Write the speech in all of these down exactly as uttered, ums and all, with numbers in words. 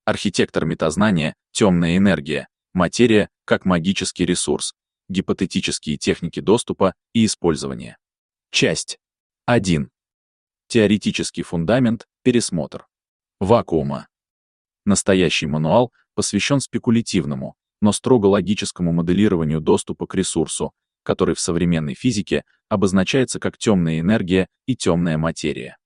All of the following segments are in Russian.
Архитектор метазнания — темная энергия, материя как магический ресурс, гипотетические техники доступа и использования. Часть один. Теоретический фундамент, пересмотр. Вакуума. Настоящий мануал посвящен спекулятивному, но строго логическому моделированию доступа к ресурсу, который в современной физике обозначается как темная энергия и темная материя.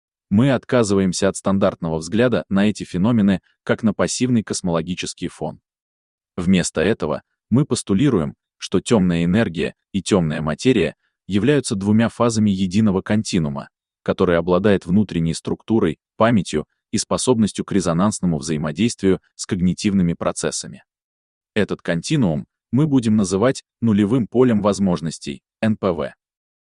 Мы отказываемся от стандартного взгляда на эти феномены как на пассивный космологический фон. Вместо этого мы постулируем, что темная энергия и темная материя являются двумя фазами единого континуума, который обладает внутренней структурой, памятью и способностью к резонансному взаимодействию с когнитивными процессами. Этот континуум мы будем называть нулевым полем возможностей, эн пэ вэ.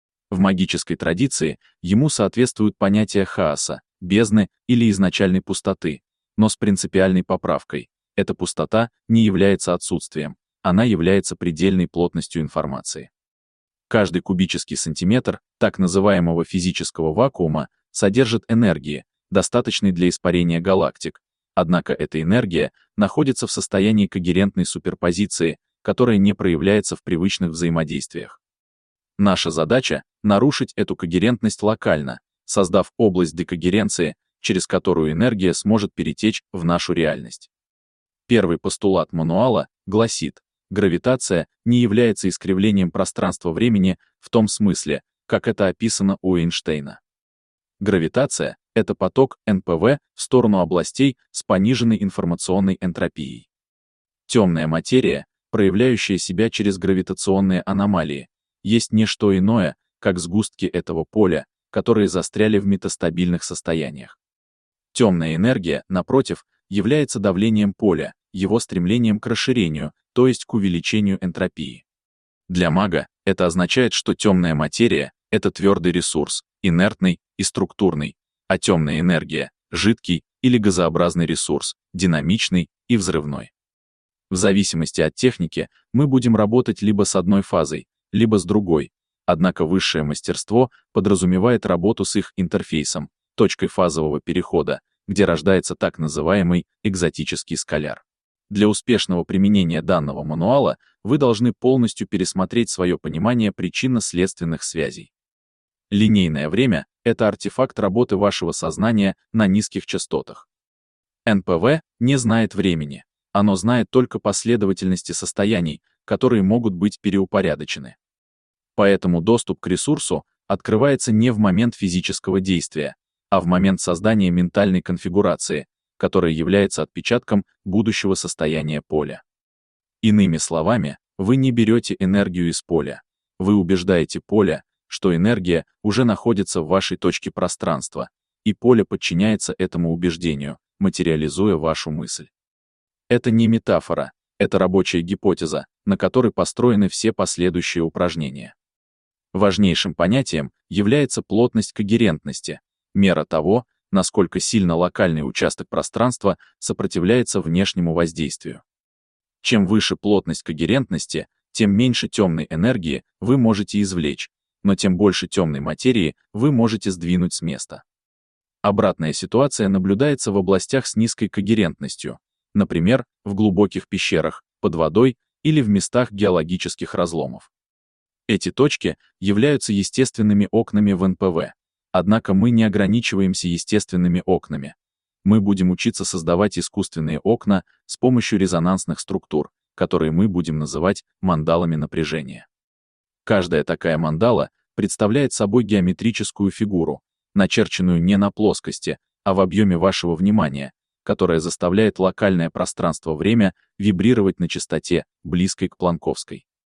В магической традиции ему соответствуют понятия хаоса, бездны или изначальной пустоты, но с принципиальной поправкой. Эта пустота не является отсутствием, она является предельной плотностью информации. Каждый кубический сантиметр так называемого физического вакуума содержит энергии, достаточной для испарения галактик, однако эта энергия находится в состоянии когерентной суперпозиции, которая не проявляется в привычных взаимодействиях. Наша задача — нарушить эту когерентность локально, создав область декогеренции, через которую энергия сможет перетечь в нашу реальность. Первый постулат мануала гласит: гравитация не является искривлением пространства-времени в том смысле, как это описано у Эйнштейна. Гравитация — это поток эн пэ вэ в сторону областей с пониженной информационной энтропией. Темная материя, проявляющая себя через гравитационные аномалии, есть не что иное, как сгустки этого поля, которые застряли в метастабильных состояниях. Темная энергия, напротив, является давлением поля, его стремлением к расширению, то есть к увеличению энтропии. Для мага это означает, что темная материя — это твердый ресурс, инертный и структурный, а темная энергия — жидкий или газообразный ресурс, динамичный и взрывной. В зависимости от техники мы будем работать либо с одной фазой, либо с другой, однако высшее мастерство подразумевает работу с их интерфейсом, точкой фазового перехода, где рождается так называемый экзотический скаляр. Для успешного применения данного мануала вы должны полностью пересмотреть свое понимание причинно-следственных связей. Линейное время — это артефакт работы вашего сознания на низких частотах. эн пэ вэ не знает времени, оно знает только последовательности состояний, которые могут быть переупорядочены. Поэтому доступ к ресурсу открывается не в момент физического действия, а в момент создания ментальной конфигурации, которая является отпечатком будущего состояния поля. Иными словами, вы не берете энергию из поля, вы убеждаете поле, что энергия уже находится в вашей точке пространства, и поле подчиняется этому убеждению, материализуя вашу мысль. Это не метафора, это рабочая гипотеза, на которой построены все последующие упражнения. Важнейшим понятием является плотность когерентности, мера того, насколько сильно локальный участок пространства сопротивляется внешнему воздействию. Чем выше плотность когерентности, тем меньше темной энергии вы можете извлечь, но тем больше темной материи вы можете сдвинуть с места. Обратная ситуация наблюдается в областях с низкой когерентностью, например, в глубоких пещерах, под водой или в местах геологических разломов. Эти точки являются естественными окнами в эн пэ вэ, однако мы не ограничиваемся естественными окнами. Мы будем учиться создавать искусственные окна с помощью резонансных структур, которые мы будем называть мандалами напряжения. Каждая такая мандала представляет собой геометрическую фигуру, начерченную не на плоскости, а в объеме вашего внимания, которая заставляет локальное пространство-время вибрировать на частоте, близкой к планковской.